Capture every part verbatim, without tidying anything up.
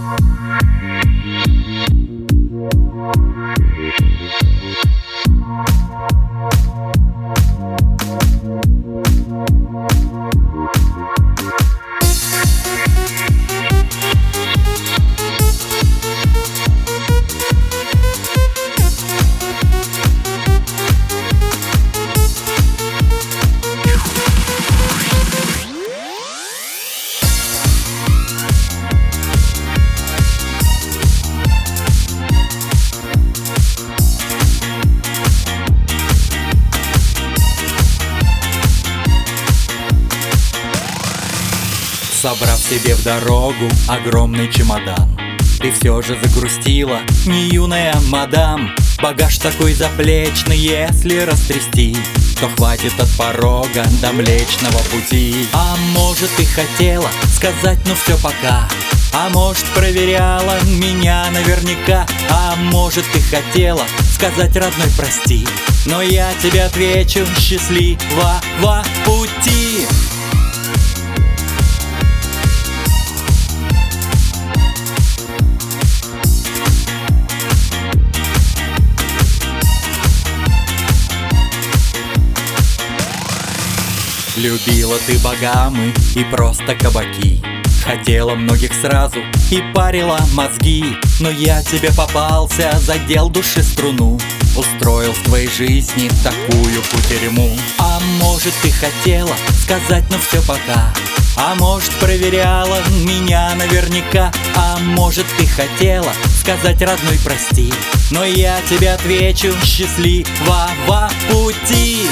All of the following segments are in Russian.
Собрав себе в дорогу огромный чемодан, ты все же загрустила, не юная мадам. Багаж такой заплечный, если растрясти, то хватит от порога до Млечного Пути. А может, ты хотела сказать, ну все пока, а может, проверяла меня наверняка, а может, ты хотела сказать, родной, прости, но я тебе отвечу: счастливого пути. Любила ты богамы и просто кабаки, хотела многих сразу и парила мозги. Но я тебе попался, задел души струну, устроил в твоей жизни такую кутерьму. А может, ты хотела сказать, ну все пока, а может, проверяла меня наверняка, а может, ты хотела сказать, родной, прости, но я тебе отвечу: счастливого пути.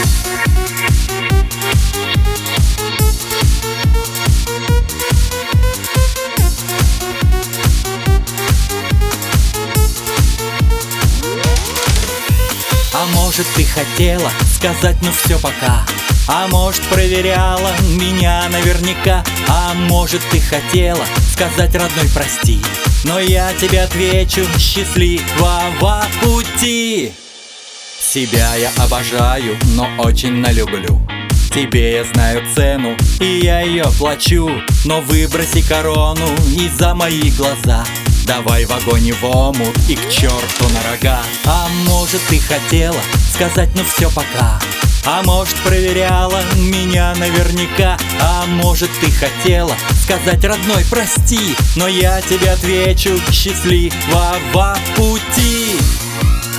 А может, ты хотела сказать, ну все пока, а может, проверяла меня наверняка, а может, ты хотела сказать, родной, прости, но я тебе отвечу: счастливого пути. Себя я обожаю, но очень налюблю, тебе я знаю цену, и я ее плачу. Но выброси корону и за мои глаза, давай в огонь и в омут и к черту на рога. А может, ты хотела сказать, ну все пока, а может, проверяла меня наверняка, а может, ты хотела сказать, родной, прости, но я тебе отвечу: счастливого пути.